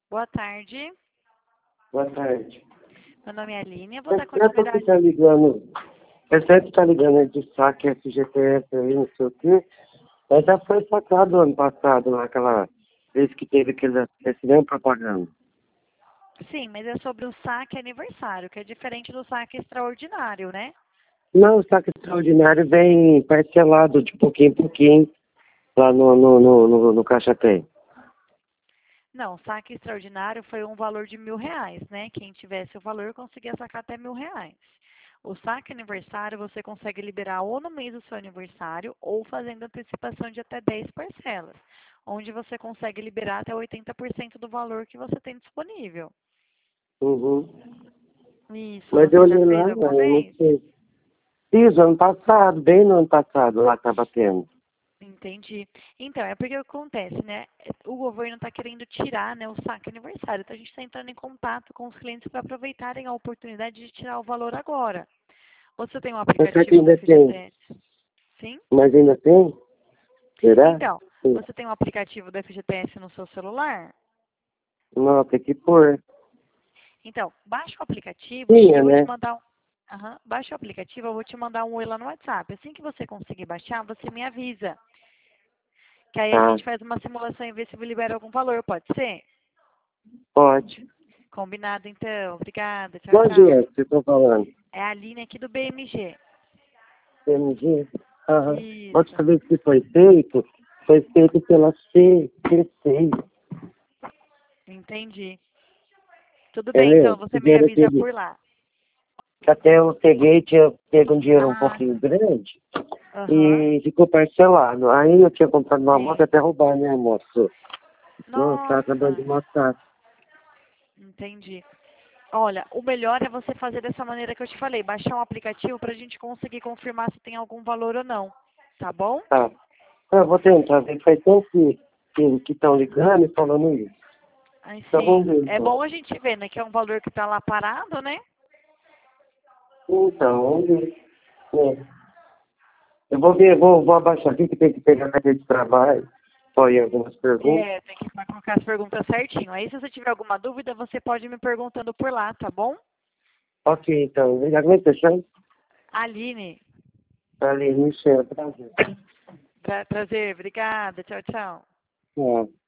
Boa tarde. Boa tarde. Meu nome é Aline. Eu vou dar É porque continuidade. tá ligando. É sempre tá ligando de saque FGTS aí, não sei o quê. Mas já foi sacado ano passado, naquela vez que teve esse mesmo propaganda. Sim, mas é sobre o saque aniversário, que é diferente do saque extraordinário, né? Não, o saque extraordinário vem parcelado de pouquinho em pouquinho lá no Caixa Tem. Não, o saque extraordinário foi um valor de R$ 1.000, né? Quem tivesse o valor conseguia sacar até R$ 1.000. O saque aniversário você consegue liberar ou no mês do seu aniversário ou fazendo antecipação de até 10 parcelas, onde você consegue liberar até 80% do valor que você tem disponível. Uhum. Isso, Mas eu você já olhei fez lá, alguma eu não vez? sei. Fiz ano passado, bem no ano passado, lá tava tendo. Entendi. Então, é porque o que acontece, né? O governo está querendo tirar, né, o saque aniversário. Então, a gente está entrando em contato com os clientes para aproveitarem a oportunidade de tirar o valor agora. Você tem um Mas será que aplicativo do ainda tem? FGTS? Sim? Mas ainda tem? Será? Então, Sim. você tem um aplicativo do FGTS no seu celular? Não, tem que pôr. Então, baixa o aplicativo e Tinha, eu vou te né? mandar um. Aham, baixa o aplicativo, eu vou te mandar um oi lá no WhatsApp. Assim que você conseguir baixar, você me avisa. Que aí a Tá, gente faz uma simulação e vê se libera algum valor, pode ser? pode. Combinado, então. Obrigada. Tchau, Onde tchau. é que vocês estão falando? É a Aline aqui do BMG. PMG? Aham. Pode Isso. saber se foi feito pela CC, Entendi. Tudo bem, então. entendeu? Você me Fizeram avisa aquele, por lá. que até eu peguei, tinha pego um dinheiro um Ah, pouquinho grande aham. e ficou parcelado. Aí eu tinha comprado uma moto Sim. até roubar, né, moço? Nossa, tá acabando Nossa. de mostrar. Entendi. Olha, o melhor é você fazer dessa maneira que eu te falei. Baixar um aplicativo para a gente conseguir confirmar se tem algum valor ou não. Tá bom? Tá. Eu vou tentar ver, faz tempo que estão ligando e falando isso. Aí Então vamos sim. ver, É então. bom a gente ver, né? Que é um valor que tá lá parado, né? Então, vamos ver. É. Eu vou ver, vou abaixar aqui que tem que pegar na rede de trabalho. Só ir algumas perguntas. É, tem que colocar as perguntas certinho. Aí, se você tiver alguma dúvida, você pode ir me perguntando por lá, tá bom? Ok, então. Aguenta a chance? Aline, Ali, Michel, prazer. prazer, obrigada, tchau, tchau. É.